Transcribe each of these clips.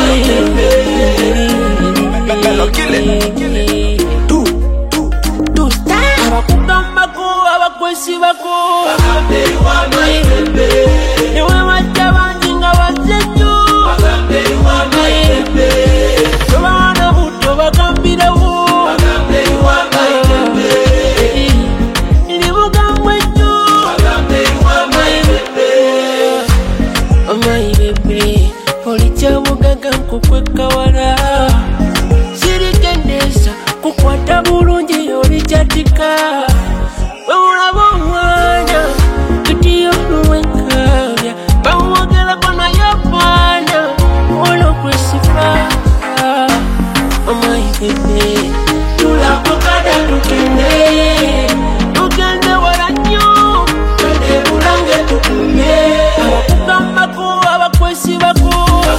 kukwata bulungi olijatika weulaba omwana kitiyo nuwenkabya bawogera naye fana olokwesifa omaibebe tulakokada tugende wala nnyo tode bulange tukumye abakugambako abakwesibako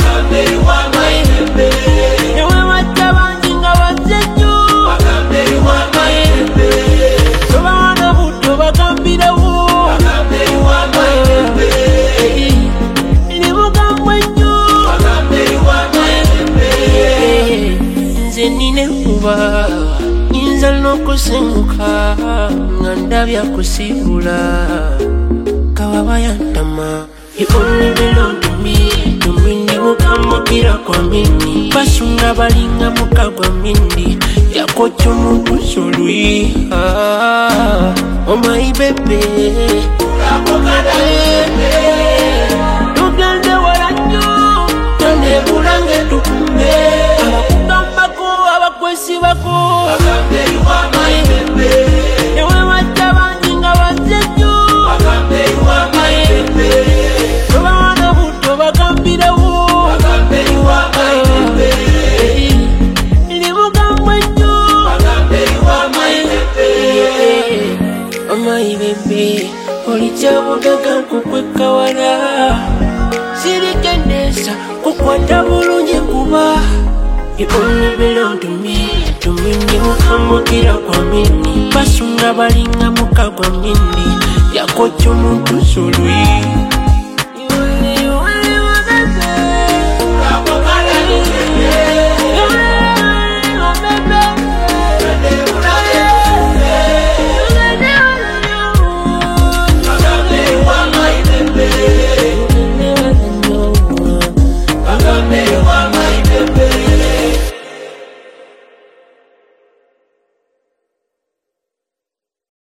Nyinza n'okusenguka nga ndabya kusibula kawaba yantama you only belong to me tumindi mukamukira kwa mini basunga balinga mukagwa mindi yakocha omuntu solwiha oh my baby urakokada tugende wala nnyo tone bulange tukumbe kwesibako akambe wa maibebe ewe matabanginga bazenyo akambe wa maibebe tobana buto bakambirewo akambe wa maibebe libugamwe nnyo akambe wa maibebe maibebe olijabugaga nkukwekawala sirikendesa kukwata bulungi kuba you only belong to me tumindi mukamukira kwa mini basunga balinga mukagwa mini yakocha omuntu solwiha